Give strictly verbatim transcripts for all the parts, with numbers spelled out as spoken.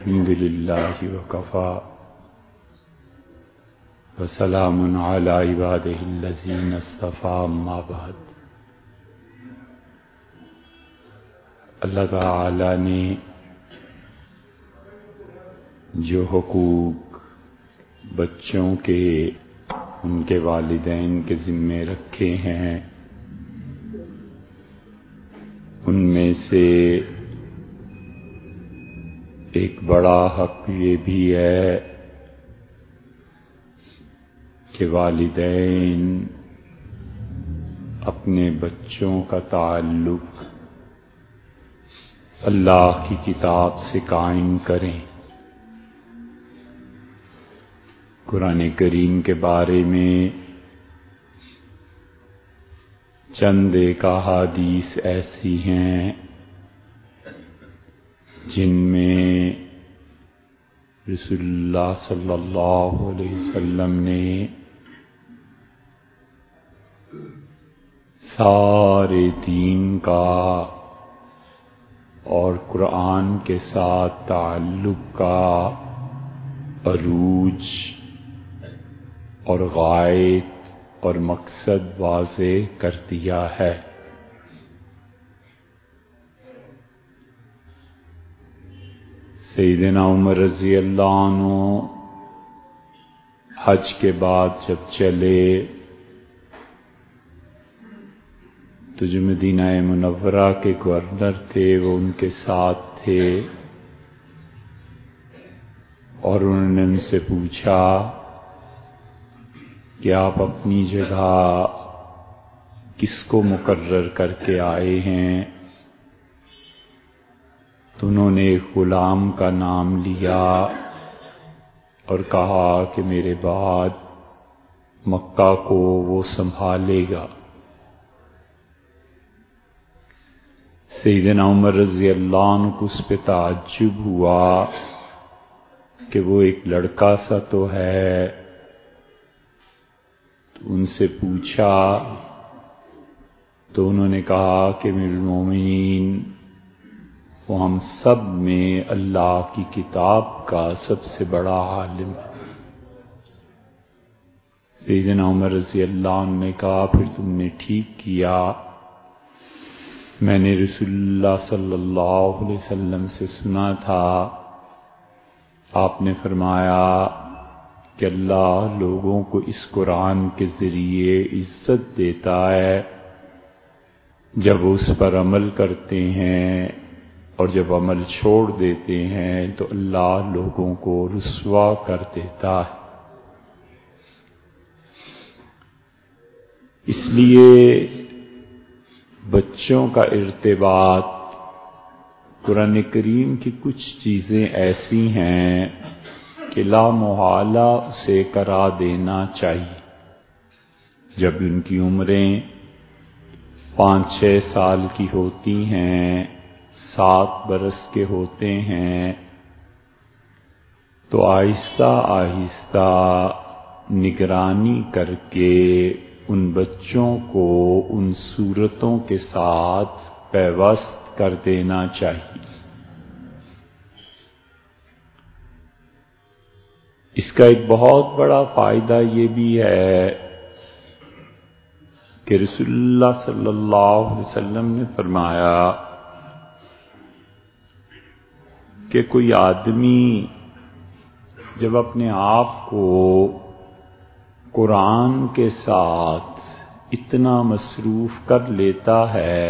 الحمد للہ وکفی وسلام علی عبادہ الذین اصطفی اما بعد۔ اللہ تعالی نے جو حقوق بچوں کے ان کے والدین کے ذمے رکھے ہیں ان میں سے ایک بڑا حق یہ بھی ہے کہ والدین اپنے بچوں کا تعلق اللہ کی کتاب سے قائم کریں۔ قرآن کریم کے بارے میں چند ایک احادیث ایسی ہیں جن میں رسول اللہ صلی اللہ علیہ وسلم نے سارے دین کا اور قرآن کے ساتھ تعلق کا عروج اور غایت اور مقصد واضح کر دیا ہے۔ سیدنا عمر رضی اللہ عنہ حج کے بعد جب چلے تو جو مدینہ منورہ کے گورنر تھے وہ ان کے ساتھ تھے اور انہوں نے ان سے پوچھا کہ آپ اپنی جگہ کس کو مقرر کر کے آئے ہیں؟ تو انہوں نے ایک غلام کا نام لیا اور کہا کہ میرے بعد مکہ کو وہ سنبھالے گا۔ سیدنا عمر رضی اللہ عنہ کو اس پہ تعجب ہوا کہ وہ ایک لڑکا سا تو ہے، تو ان سے پوچھا تو انہوں نے کہا کہ امیر المومنین وہ ہم سب میں اللہ کی کتاب کا سب سے بڑا عالم ہے۔ سیدنا عمر رضی اللہ عنہ نے کہا پھر تم نے ٹھیک کیا، میں نے رسول اللہ صلی اللہ علیہ وسلم سے سنا تھا، آپ نے فرمایا کہ اللہ لوگوں کو اس قرآن کے ذریعے عزت دیتا ہے جب وہ اس پر عمل کرتے ہیں، اور جب عمل چھوڑ دیتے ہیں تو اللہ لوگوں کو رسوا کر دیتا ہے۔ اس لیے بچوں کا ارتباط قرآن کریم کی کچھ چیزیں ایسی ہیں کہ لا محالہ اسے کرا دینا چاہیے۔ جب ان کی عمریں پانچ چھ سال کی ہوتی ہیں، سات برس کے ہوتے ہیں، تو آہستہ آہستہ نگرانی کر کے ان بچوں کو ان صورتوں کے ساتھ پیوست کر دینا چاہیے۔ اس کا ایک بہت بڑا فائدہ یہ بھی ہے کہ رسول اللہ صلی اللہ علیہ وسلم نے فرمایا کہ کوئی آدمی جب اپنے آپ کو قرآن کے ساتھ اتنا مصروف کر لیتا ہے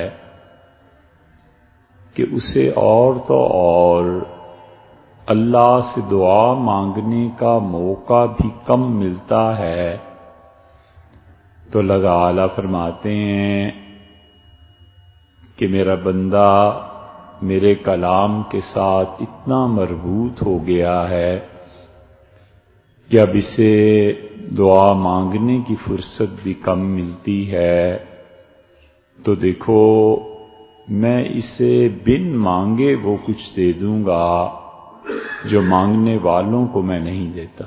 کہ اسے اور تو اور اللہ سے دعا مانگنے کا موقع بھی کم ملتا ہے، تو اللہ تعالیٰ فرماتے ہیں کہ میرا بندہ میرے کلام کے ساتھ اتنا مربوط ہو گیا ہے کہ اب اسے دعا مانگنے کی فرصت بھی کم ملتی ہے، تو دیکھو میں اسے بن مانگے وہ کچھ دے دوں گا جو مانگنے والوں کو میں نہیں دیتا۔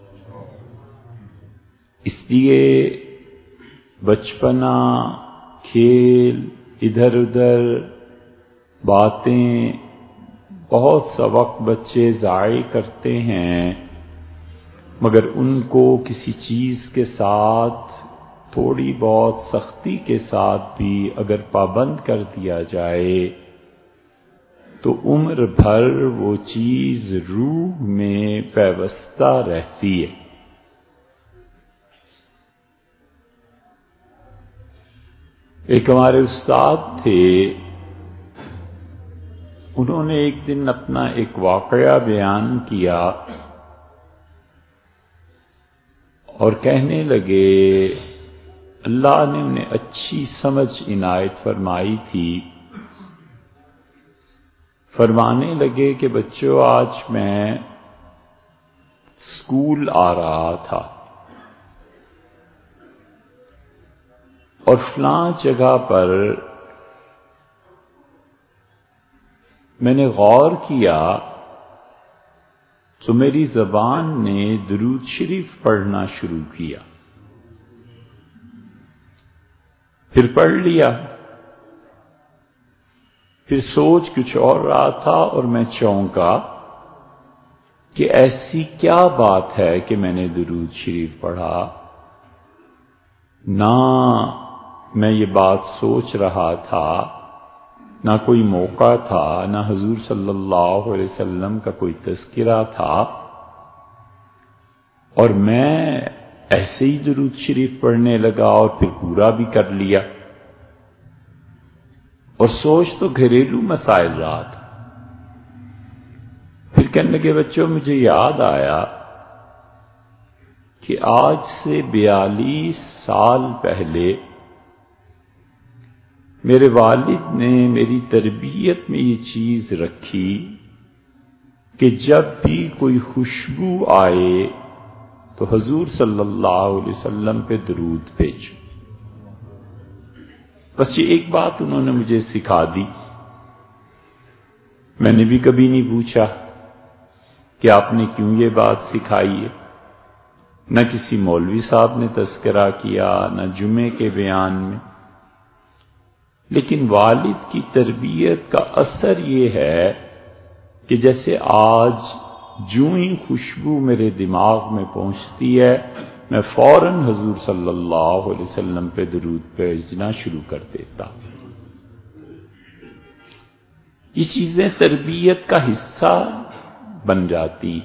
اس لیے بچپنا، کھیل، ادھر ادھر باتیں بہت سا وقت بچے ضائع کرتے ہیں، مگر ان کو کسی چیز کے ساتھ تھوڑی بہت سختی کے ساتھ بھی اگر پابند کر دیا جائے تو عمر بھر وہ چیز روح میں پیوستہ رہتی ہے۔ ایک ہمارے استاد تھے، انہوں نے ایک دن اپنا ایک واقعہ بیان کیا اور کہنے لگے اللہ نے انہیں اچھی سمجھ عنایت فرمائی تھی۔ فرمانے لگے کہ بچوں، آج میں اسکول آ رہا تھا اور فلاں جگہ پر میں نے غور کیا تو میری زبان نے درود شریف پڑھنا شروع کیا، پھر پڑھ لیا، پھر سوچ کچھ اور رہا تھا اور میں چونکا کہ ایسی کیا بات ہے کہ میں نے درود شریف پڑھا۔ نہ میں یہ بات سوچ رہا تھا، نہ کوئی موقع تھا، نہ حضور صلی اللہ علیہ وسلم کا کوئی تذکرہ تھا، اور میں ایسے ہی درود شریف پڑھنے لگا اور پھر پورا بھی کر لیا، اور سوچ تو گھریلو مسائل رہا تھا۔ پھر کہنے لگے بچوں، مجھے یاد آیا کہ آج سے بیالیس سال پہلے میرے والد نے میری تربیت میں یہ چیز رکھی کہ جب بھی کوئی خوشبو آئے تو حضور صلی اللہ علیہ وسلم پہ درود بھیجو۔ بس یہ ایک بات انہوں نے مجھے سکھا دی۔ میں نے بھی کبھی نہیں پوچھا کہ آپ نے کیوں یہ بات سکھائی ہے، نہ کسی مولوی صاحب نے تذکرہ کیا، نہ جمعے کے بیان میں، لیکن والد کی تربیت کا اثر یہ ہے کہ جیسے آج جوں ہی خوشبو میرے دماغ میں پہنچتی ہے میں فوراً حضور صلی اللہ علیہ وسلم پہ درود بھیجنا شروع کر دیتا۔ یہ چیزیں تربیت کا حصہ بن جاتی،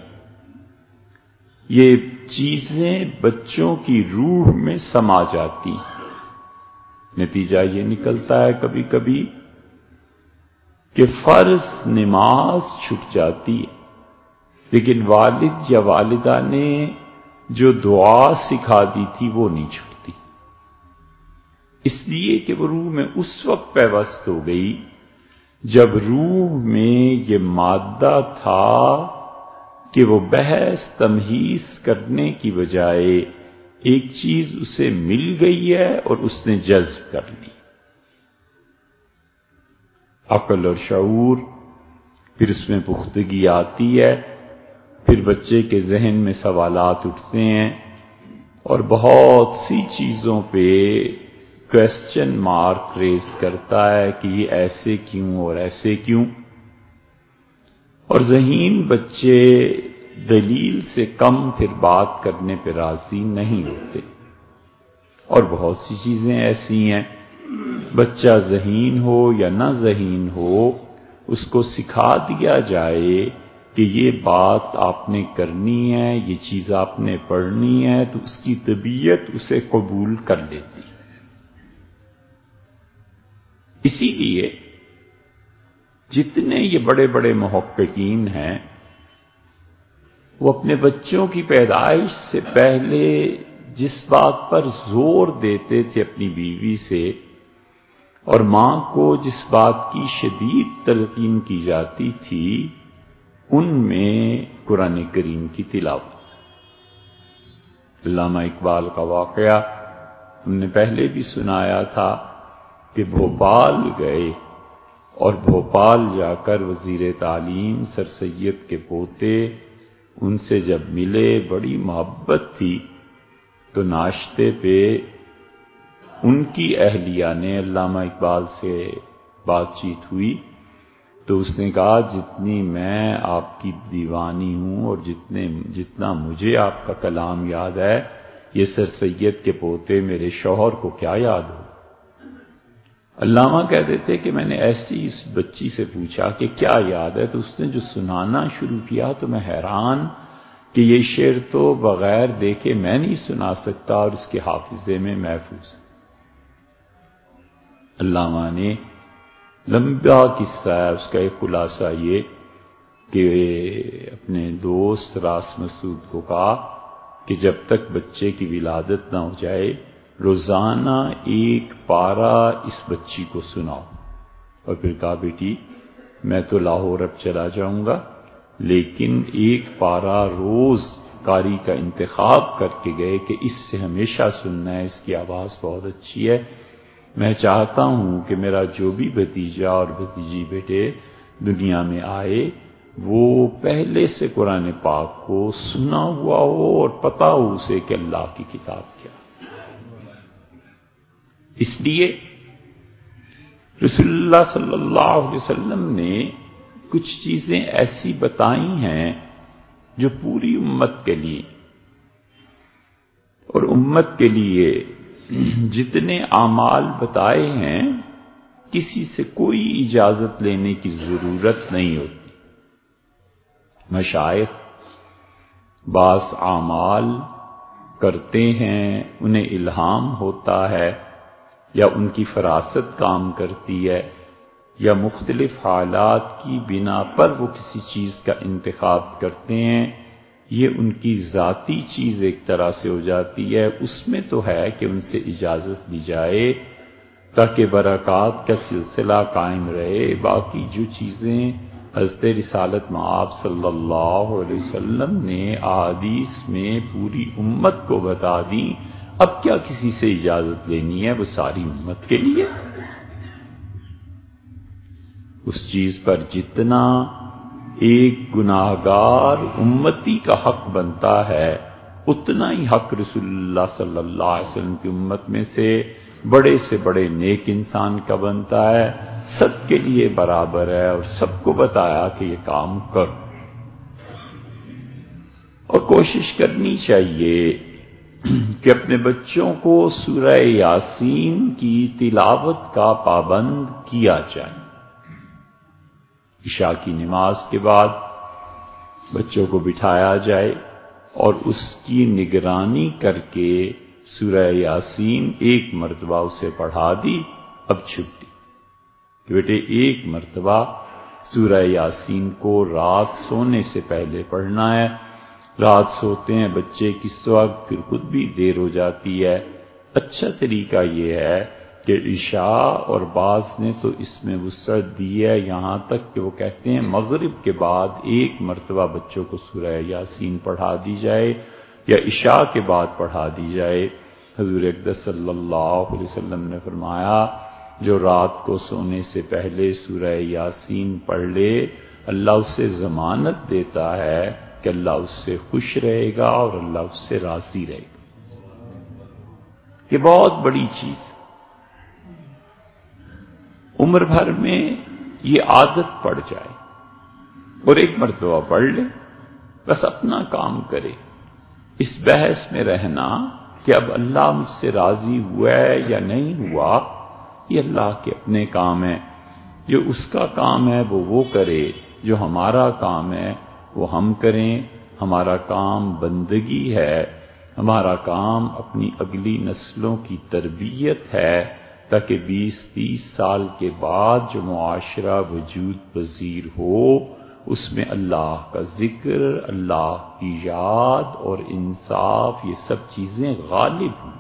یہ چیزیں بچوں کی روح میں سما جاتی۔ نتیجہ یہ نکلتا ہے کبھی کبھی کہ فرض نماز چھٹ جاتی ہے، لیکن والد یا والدہ نے جو دعا سکھا دی تھی وہ نہیں چھٹتی، اس لیے کہ وہ روح میں اس وقت پیوست ہو گئی جب روح میں یہ مادہ تھا کہ وہ بحث تمہیز کرنے کی بجائے ایک چیز اسے مل گئی ہے اور اس نے جذب کر لی۔ عقل اور شعور، پھر اس میں پختگی آتی ہے، پھر بچے کے ذہن میں سوالات اٹھتے ہیں اور بہت سی چیزوں پہ کویسچن مارک ریز کرتا ہے کہ یہ ایسے کیوں اور ایسے کیوں، اور ذہین بچے دلیل سے کم پھر بات کرنے پہ راضی نہیں ہوتے۔ اور بہت سی چیزیں ایسی ہیں، بچہ ذہین ہو یا نہ ذہین ہو، اس کو سکھا دیا جائے کہ یہ بات آپ نے کرنی ہے، یہ چیز آپ نے پڑھنی ہے، تو اس کی طبیعت اسے قبول کر لیتی۔ اسی لیے جتنے یہ بڑے بڑے محققین ہیں وہ اپنے بچوں کی پیدائش سے پہلے جس بات پر زور دیتے تھے اپنی بیوی سے، اور ماں کو جس بات کی شدید تلقین کی جاتی تھی، ان میں قرآن کریم کی تلاوت۔ علامہ اقبال کا واقعہ ہم نے پہلے بھی سنایا تھا کہ بھوپال گئے اور بھوپال جا کر وزیر تعلیم سر سید کے پوتے ان سے جب ملے، بڑی محبت تھی، تو ناشتے پہ ان کی اہلیہ نے علامہ اقبال سے بات چیت ہوئی تو اس نے کہا جتنی میں آپ کی دیوانی ہوں اور جتنے جتنا مجھے آپ کا کلام یاد ہے یہ سر سید کے پوتے میرے شوہر کو کیا یاد ہو۔ علامہ کہہ دیتے کہ میں نے ایسی اس بچی سے پوچھا کہ کیا یاد ہے، تو اس نے جو سنانا شروع کیا تو میں حیران کہ یہ شعر تو بغیر دیکھے میں نہیں سنا سکتا اور اس کے حافظے میں محفوظ۔ علامہ نے لمبا قصہ ہے، اس کا ایک خلاصہ یہ کہ اپنے دوست راس مسعود کو کہا کہ جب تک بچے کی ولادت نہ ہو جائے روزانہ ایک پارہ اس بچی کو سناؤ، اور پھر کہا بیٹی میں تو لاہور اب چلا جاؤں گا لیکن ایک پارہ روز قاری کا انتخاب کر کے گئے کہ اس سے ہمیشہ سننا ہے، اس کی آواز بہت اچھی ہے، میں چاہتا ہوں کہ میرا جو بھی بھتیجا اور بھتیجی بیٹے دنیا میں آئے وہ پہلے سے قرآن پاک کو سنا ہوا ہو اور پتا ہو اسے کہ اللہ کی کتاب کیا۔ اس لیے رسول اللہ صلی اللہ علیہ وسلم نے کچھ چیزیں ایسی بتائی ہیں جو پوری امت کے لیے اور امت کے لیے جتنے اعمال بتائے ہیں کسی سے کوئی اجازت لینے کی ضرورت نہیں ہوتی۔ مشائخ بعض اعمال کرتے ہیں، انہیں الہام ہوتا ہے یا ان کی فراست کام کرتی ہے یا مختلف حالات کی بنا پر وہ کسی چیز کا انتخاب کرتے ہیں، یہ ان کی ذاتی چیز ایک طرح سے ہو جاتی ہے، اس میں تو ہے کہ ان سے اجازت لی جائے تاکہ برکات کا سلسلہ قائم رہے۔ باقی جو چیزیں حضرت رسالت مآب صلی اللہ علیہ وسلم نے احادیث میں پوری امت کو بتا دی، اب کیا کسی سے اجازت لینی ہے، وہ ساری امت کے لیے۔ اس چیز پر جتنا ایک گناہگار امتی کا حق بنتا ہے اتنا ہی حق رسول اللہ صلی اللہ علیہ وسلم کی امت میں سے بڑے سے بڑے نیک انسان کا بنتا ہے، سب کے لیے برابر ہے اور سب کو بتایا کہ یہ کام کرو، اور کوشش کرنی چاہیے کہ اپنے بچوں کو سورہ یاسین کی تلاوت کا پابند کیا جائے۔ عشاء کی نماز کے بعد بچوں کو بٹھایا جائے اور اس کی نگرانی کر کے سورہ یاسین ایک مرتبہ اسے پڑھا دی، اب چھٹی کہ بیٹے ایک مرتبہ سورہ یاسین کو رات سونے سے پہلے پڑھنا ہے۔ رات سوتے ہیں بچے کس وقت، پھر خود بھی دیر ہو جاتی ہے۔ اچھا طریقہ یہ ہے کہ عشاء اور بعض نے تو اس میں وسعت دی ہے یہاں تک کہ وہ کہتے ہیں مغرب کے بعد ایک مرتبہ بچوں کو سورہ یاسین پڑھا دی جائے یا عشاء کے بعد پڑھا دی جائے۔ حضور اقدس صلی اللہ علیہ وسلم نے فرمایا جو رات کو سونے سے پہلے سورہ یاسین پڑھ لے اللہ اسے ضمانت دیتا ہے کہ اللہ اس سے خوش رہے گا اور اللہ اس سے راضی رہے گا۔ یہ بہت بڑی چیز، عمر بھر میں یہ عادت پڑ جائے اور ایک مرتبہ پڑھ لے، بس اپنا کام کرے۔ اس بحث میں رہنا کہ اب اللہ مجھ سے راضی ہوا ہے یا نہیں ہوا، یہ اللہ کے اپنے کام ہے، جو اس کا کام ہے وہ وہ کرے، جو ہمارا کام ہے وہ ہم کریں۔ ہمارا کام بندگی ہے، ہمارا کام اپنی اگلی نسلوں کی تربیت ہے تاکہ بیس تیس سال کے بعد جو معاشرہ وجود پذیر ہو اس میں اللہ کا ذکر، اللہ کی یاد اور انصاف یہ سب چیزیں غالب ہوں۔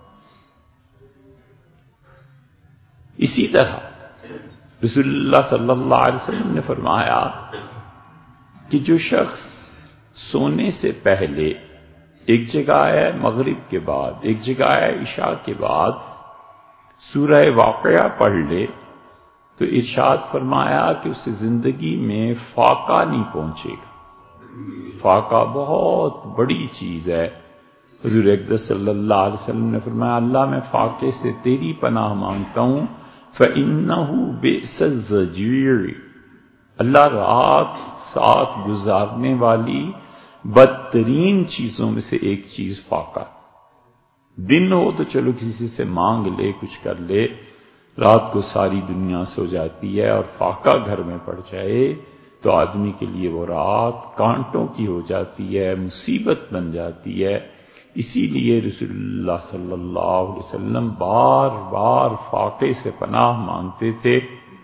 اسی طرح رسول اللہ صلی اللہ علیہ وسلم نے فرمایا کہ جو شخص سونے سے پہلے ایک جگہ ہے مغرب کے بعد ایک جگہ ہے عشاء کے بعد سورہ واقعہ پڑھ لے تو ارشاد فرمایا کہ اسے زندگی میں فاقہ نہیں پہنچے گا۔ فاقہ بہت بڑی چیز ہے۔ حضور اقدس صلی اللہ علیہ وسلم نے فرمایا اللہ میں فاقے سے تیری پناہ مانگتا ہوں، فَإِنَّهُ بِئْسَ الزَّجِيرُ، اللہ رات ساتھ گزارنے والی بدترین چیزوں میں سے ایک چیز فاقہ. دن ہو تو چلو کسی سے مانگ لے، کچھ کر لے، رات کو ساری دنیا سو جاتی ہے اور فاقہ گھر میں پڑ جائے تو آدمی کے لیے وہ رات کانٹوں کی ہو جاتی ہے، مصیبت بن جاتی ہے. اسی لیے رسول اللہ صلی اللہ علیہ وسلم بار بار فاقے سے پناہ مانگتے تھے،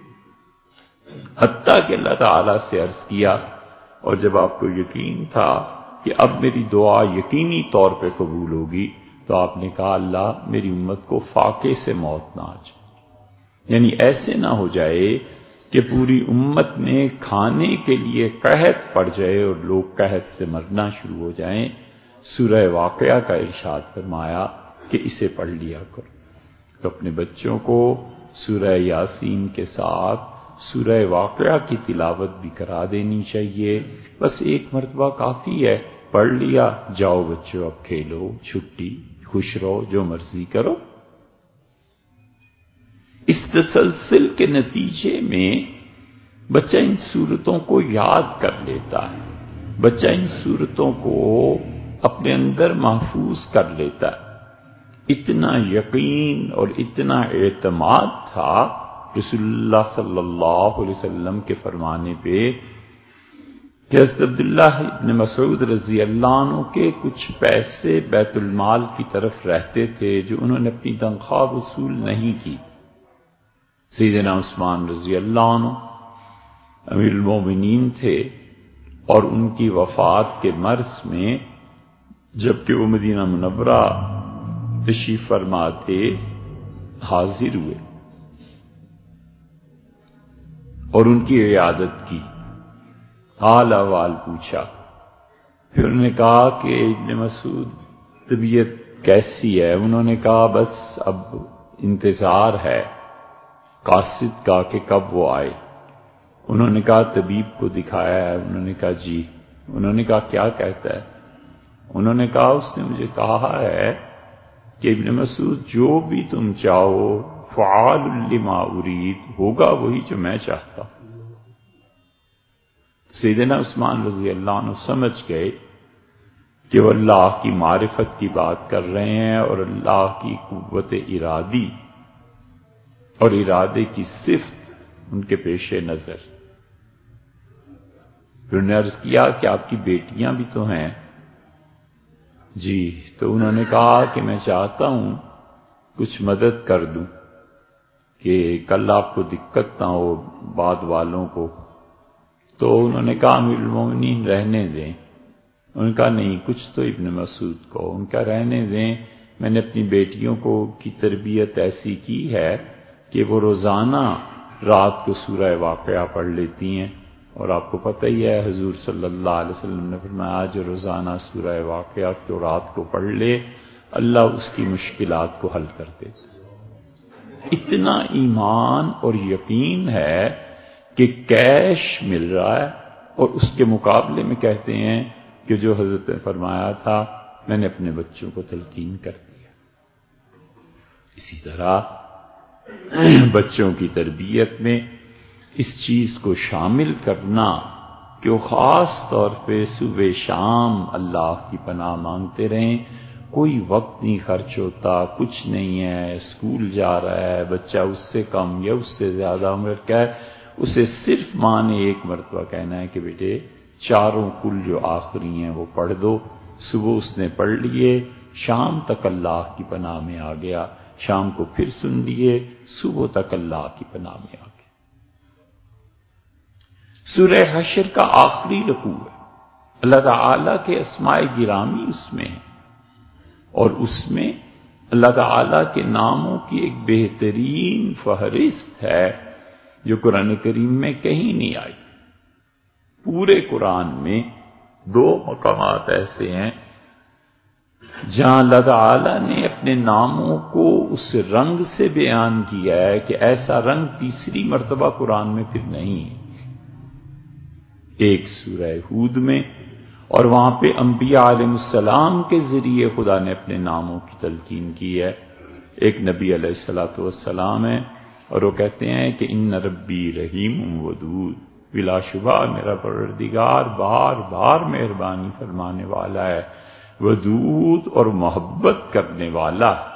حتیٰ کہ اللہ تعالیٰ سے عرض کیا، اور جب آپ کو یقین تھا کہ اب میری دعا یقینی طور پہ قبول ہوگی تو آپ نے کہا اللہ میری امت کو فاقے سے موت نہ آ جائے، یعنی ایسے نہ ہو جائے کہ پوری امت میں کھانے کے لیے قحط پڑ جائے اور لوگ قحط سے مرنا شروع ہو جائیں. سورہ واقعہ کا ارشاد فرمایا کہ اسے پڑھ لیا کرو. تو اپنے بچوں کو سورہ یاسین کے ساتھ سورہ واقعہ کی تلاوت بھی کرا دینی چاہیے. بس ایک مرتبہ کافی ہے، پڑھ لیا، جاؤ بچوں اب کھیلو، چھٹی، خوش رہو، جو مرضی کرو. اس تسلسل کے نتیجے میں بچہ ان صورتوں کو یاد کر لیتا ہے، بچہ ان صورتوں کو اپنے اندر محفوظ کر لیتا ہے. اتنا یقین اور اتنا اعتماد تھا رسول اللہ صلی اللہ علیہ وسلم کے فرمانے پہ کہ حضرت عبداللہ ابن مسعود رضی اللہ عنہ کے کچھ پیسے بیت المال کی طرف رہتے تھے جو انہوں نے اپنی تنخواہ وصول نہیں کی. سیدنا عثمان رضی اللہ عنہ امیر المومنین تھے اور ان کی وفات کے مرض میں جبکہ وہ مدینہ منورہ تشریف فرما تھے حاضر ہوئے اور ان کی عیادت کی، حال احوال پوچھا. پھر انہوں نے کہا کہ ابن مسعود طبیعت کیسی ہے؟ انہوں نے کہا بس اب انتظار ہے قاصد کا کہ کب وہ آئے. انہوں نے کہا طبیب کو دکھایا ہے؟ انہوں نے کہا جی. انہوں نے کہا کیا کہتا ہے؟ انہوں نے کہا اس نے مجھے کہا ہے کہ ابن مسعود جو بھی تم چاہو فعال لما ارید، ہوگا وہی جو میں چاہتا ہوں. سیدنا عثمان رضی اللہ عنہ سمجھ گئے کہ وہ اللہ کی معرفت کی بات کر رہے ہیں اور اللہ کی قوت ارادی اور ارادے کی صفت ان کے پیش نظر. انہوں نے عرض کیا کہ آپ کی بیٹیاں بھی تو ہیں؟ جی. تو انہوں نے کہا کہ میں چاہتا ہوں کچھ مدد کر دوں کہ کل آپ کو دقت نہ ہو بعد والوں کو. تو انہوں نے کہا امیر المومنین رہنے دیں. انہوں نے کہا نہیں کچھ تو ابن مسعود کو. ان کا رہنے دیں، میں نے اپنی بیٹیوں کو کی تربیت ایسی کی ہے کہ وہ روزانہ رات کو سورہ واقعہ پڑھ لیتی ہیں، اور آپ کو پتہ ہی ہے حضور صلی اللہ علیہ وسلم نے فرمایا جو روزانہ سورہ واقعہ کو رات کو پڑھ لے اللہ اس کی مشکلات کو حل کر دیتا. اتنا ایمان اور یقین ہے کہ کیش مل رہا ہے، اور اس کے مقابلے میں کہتے ہیں کہ جو حضرت نے فرمایا تھا میں نے اپنے بچوں کو تلقین کر دیا. اسی طرح بچوں کی تربیت میں اس چیز کو شامل کرنا کہ وہ خاص طور پہ صبح شام اللہ کی پناہ مانگتے رہیں. کوئی وقت نہیں خرچ ہوتا، کچھ نہیں ہے، اسکول جا رہا ہے بچہ اس سے کم یا اس سے زیادہ عمر کا ہے، اسے صرف ماں نے ایک مرتبہ کہنا ہے کہ بیٹے چاروں کل جو آخری ہیں وہ پڑھ دو. صبح اس نے پڑھ لیے، شام تک اللہ کی پناہ میں آ گیا، شام کو پھر سن لیے، صبح تک اللہ کی پناہ میں آ گیا. سورہ حشر کا آخری رکوع ہے، اللہ تعالیٰ کے اسماء گرامی اس میں ہیں، اور اس میں اللہ تعالیٰ کے ناموں کی ایک بہترین فہرست ہے جو قرآن کریم میں کہیں نہیں آئی. پورے قرآن میں دو مقامات ایسے ہیں جہاں اللہ تعالیٰ نے اپنے ناموں کو اس رنگ سے بیان کیا ہے کہ ایسا رنگ تیسری مرتبہ قرآن میں پھر نہیں ہے. ایک سورہ ہود میں، اور وہاں پہ انبیاء علیہ السلام کے ذریعے خدا نے اپنے ناموں کی تلقین کی ہے. ایک نبی علیہ الصلوۃ والسلام ہے اور وہ کہتے ہیں کہ ان ربی رحیم ودود، بلا شبہ میرا پروردگار بار بار مہربانی فرمانے والا ہے، ودود اور محبت کرنے والا ہے۔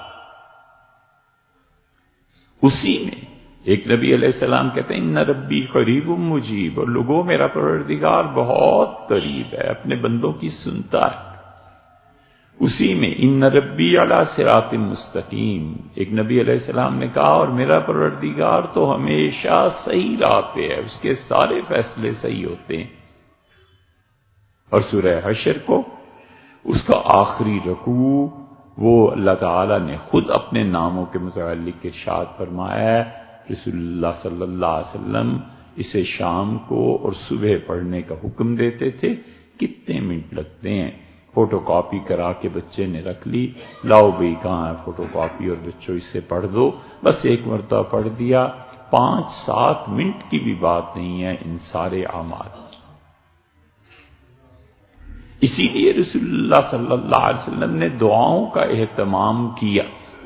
اسی میں ایک نبی علیہ السلام کہتے ہیں ان ربی قریب مجیب، اور لوگوں میرا پروردگار بہت قریب ہے، اپنے بندوں کی سنتا ہے۔ اسی میں ان ربی علی صراط مستقیم، ایک نبی علیہ السلام نے کہا اور میرا پروردگار تو ہمیشہ صحیح راہ پہ ہے، اس کے سارے فیصلے صحیح ہوتے ہیں۔ اور سورہ حشر کو اس کا آخری رکوع وہ اللہ تعالی نے خود اپنے ناموں کے متعلق ارشاد فرمایا ہے، رسول اللہ صلی اللہ علیہ وسلم اسے شام کو اور صبح پڑھنے کا حکم دیتے تھے۔ کتنے منٹ لگتے ہیں، فوٹو کاپی کرا کے بچے نے رکھ لی، لاؤ بھئی کہاں ہے فوٹو کاپی اور بچوں اس سے پڑھ دو، بس ایک مرتبہ پڑھ دیا، پانچ سات منٹ کی بھی بات نہیں ہے ان سارے اعمال۔ اسی لیے رسول اللہ صلی اللہ علیہ وسلم نے دعاؤں کا اہتمام کیا۔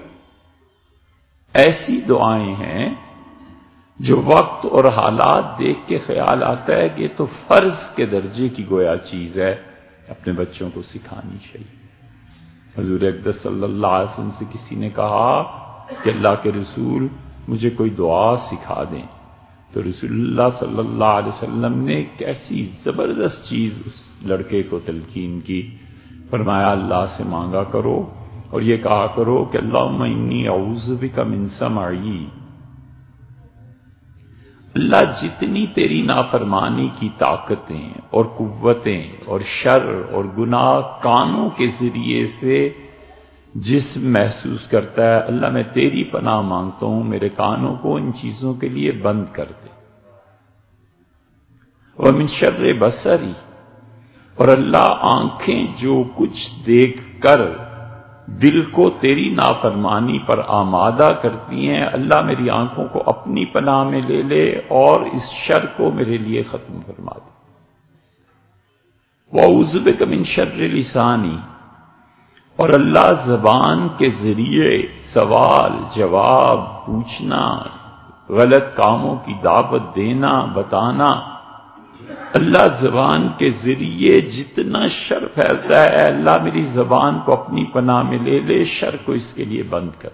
ایسی دعائیں ہیں جو وقت اور حالات دیکھ کے خیال آتا ہے کہ یہ تو فرض کے درجے کی گویا چیز ہے، اپنے بچوں کو سکھانی چاہیے۔ حضور اقدس صلی اللہ علیہ وسلم سے کسی نے کہا کہ اللہ کے رسول مجھے کوئی دعا سکھا دیں، تو رسول اللہ صلی اللہ علیہ وسلم نے کیسی زبردست چیز اس لڑکے کو تلقین کی، فرمایا اللہ سے مانگا کرو اور یہ کہا کرو کہ اللہم انی اعوذ بک من سمعی، اللہ جتنی تیری نافرمانی کی طاقتیں اور قوتیں اور شر اور گناہ کانوں کے ذریعے سے جسم محسوس کرتا ہے، اللہ میں تیری پناہ مانگتا ہوں میرے کانوں کو ان چیزوں کے لیے بند کر دے۔ ومن شر بصری، اور اللہ آنکھیں جو کچھ دیکھ کر دل کو تیری نافرمانی پر آمادہ کرتی ہیں، اللہ میری آنکھوں کو اپنی پناہ میں لے لے اور اس شر کو میرے لیے ختم فرما دے۔ وَأَعُوذُ بِكَ مِن شَرِّ لِسَانِي، اور اللہ زبان کے ذریعے سوال جواب پوچھنا، غلط کاموں کی دعوت دینا بتانا، اللہ زبان کے ذریعے جتنا شر پھیلتا ہے اللہ میری زبان کو اپنی پناہ میں لے لے، شر کو اس کے لیے بند کر۔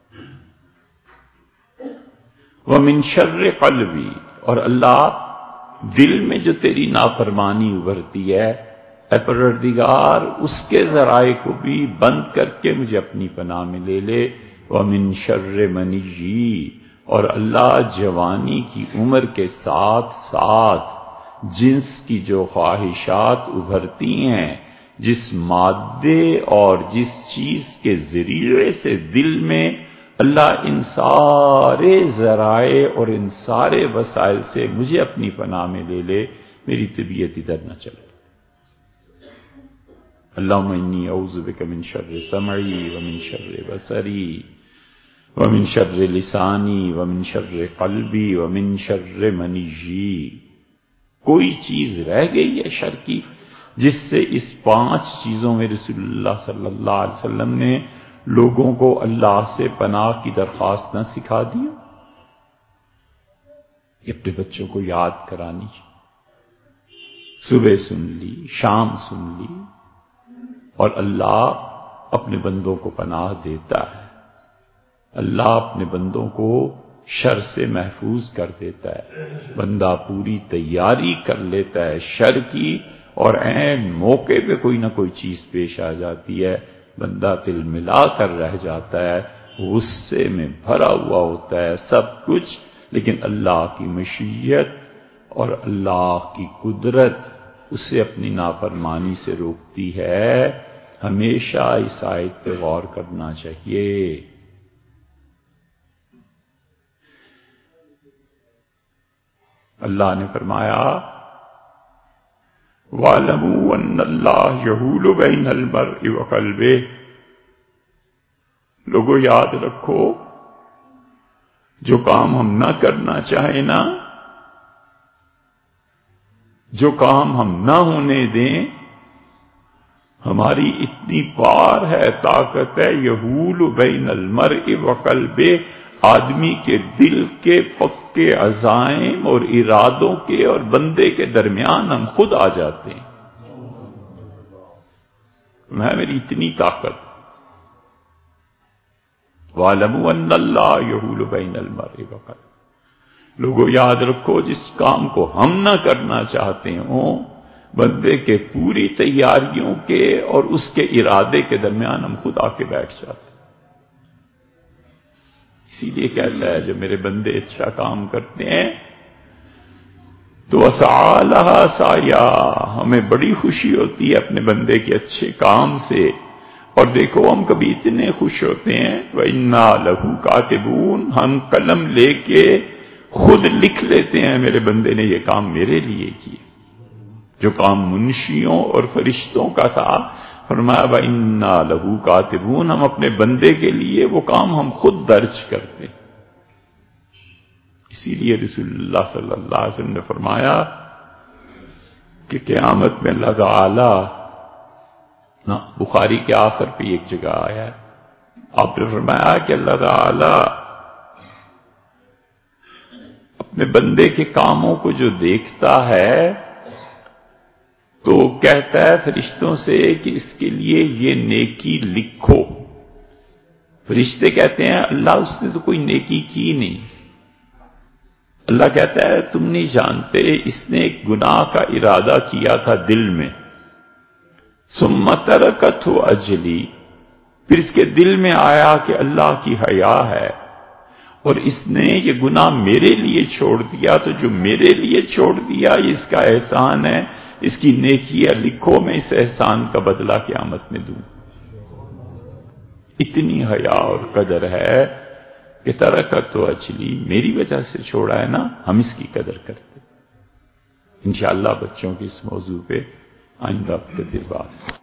وَمِن شَرِّ قَلْبِي، اور اللہ دل میں جو تیری نافرمانی ابھرتی ہے اے پروردگار اس کے ذرائع کو بھی بند کر کے مجھے اپنی پناہ میں لے لے۔ وَمِن شَرِّ مَنِيِّ، اور اللہ جوانی کی عمر کے ساتھ ساتھ جنس کی جو خواہشات ابھرتی ہیں، جس مادے اور جس چیز کے ذریعے سے دل میں، اللہ ان سارے ذرائع اور ان سارے وسائل سے مجھے اپنی پناہ میں لے لے، میری طبیعت ادھر نہ چلے۔ اللہم انی اعوذ بک من شر سمعی ومن شر بصری ومن شر لسانی ومن شر قلبی ومن شر منیی۔ کوئی چیز رہ گئی ہے شر کی جس سے اس پانچ چیزوں میں رسول اللہ صلی اللہ علیہ وسلم نے لوگوں کو اللہ سے پناہ کی درخواست نہ سکھا دی؟ یہ اپنے بچوں کو یاد کرانی چاہیے۔ صبح سن لی، شام سن لی، اور اللہ اپنے بندوں کو پناہ دیتا ہے، اللہ اپنے بندوں کو شر سے محفوظ کر دیتا ہے۔ بندہ پوری تیاری کر لیتا ہے شر کی، اور عین موقع پہ کوئی نہ کوئی چیز پیش آ جاتی ہے، بندہ تل ملا کر رہ جاتا ہے، غصے میں بھرا ہوا ہوتا ہے سب کچھ، لیکن اللہ کی مشیت اور اللہ کی قدرت اسے اپنی نافرمانی سے روکتی ہے۔ ہمیشہ اس آیت پہ غور کرنا چاہیے۔ اللہ نے فرمایا وَاعْلَمُوا أَنَّ اللَّهَ يَحُولُ بَيْنَ الْمَرْءِ وَقَلْبِهِ، لوگوں یاد رکھو جو کام ہم نہ کرنا چاہیں نا، جو کام ہم نہ ہونے دیں، ہماری اتنی پار ہے، طاقت ہے، یحول بین المرء وقلبہ، آدمی کے دل کے پکے عزائم اور ارادوں کے اور بندے کے درمیان ہم خود آ جاتے ہیں. میں میری اتنی طاقت. وَاعْلَمُوا أَنَّ اللَّهَ يَحُولُ بَيْنَ الْمَرْءِ وَقَلْبِهِ. لوگوں یاد رکھو جس کام کو ہم نہ کرنا چاہتے ہوں بندے کے پوری تیاریوں کے اور اس کے ارادے کے درمیان ہم خود آ کے بیٹھ جاتے ہیں. اسی لیے کہتا ہے جب میرے بندے اچھا کام کرتے ہیں تو اسعی لہا سعیا، ہمیں بڑی خوشی ہوتی ہے اپنے بندے کے اچھے کام سے. اور دیکھو ہم کبھی اتنے خوش ہوتے ہیں وَإِنَّا لَهُ كَاتِبُونَ، ہم قلم لے کے خود لکھ لیتے ہیں میرے بندے نے یہ کام میرے لیے کیا. جو کام منشیوں اور فرشتوں کا تھا فرمایا وَإِنَّا لَهُ كَاتِبُونَ، ہم اپنے بندے کے لیے وہ کام ہم خود درج کرتے ہیں. اسی لیے رسول اللہ صلی اللہ علیہ وسلم نے فرمایا کہ قیامت میں اللہ تعالی، بخاری کے آخر پہ ایک جگہ آیا ہے، آپ نے فرمایا کہ اللہ تعالی اپنے بندے کے کاموں کو جو دیکھتا ہے تو کہتا ہے فرشتوں سے کہ اس کے لیے یہ نیکی لکھو. فرشتے کہتے ہیں اللہ اس نے تو کوئی نیکی کی نہیں. اللہ کہتا ہے تم نہیں جانتے اس نے ایک گناہ کا ارادہ کیا تھا دل میں، ثم ترکتہ اجلی، پھر اس کے دل میں آیا کہ اللہ کی حیا ہے اور اس نے یہ گناہ میرے لیے چھوڑ دیا، تو جو میرے لیے چھوڑ دیا یہ اس کا احسان ہے، اس کی نیکیاں لکھو، میں اس احسان کا بدلہ قیامت میں دوں. اتنی حیا اور قدر ہے کہ ترکت تو اچلی، میری وجہ سے چھوڑا ہے نا، ہم اس کی قدر کرتے. انشاءاللہ بچوں کی اس موضوع پہ آئندہ ہفتے پھر بات.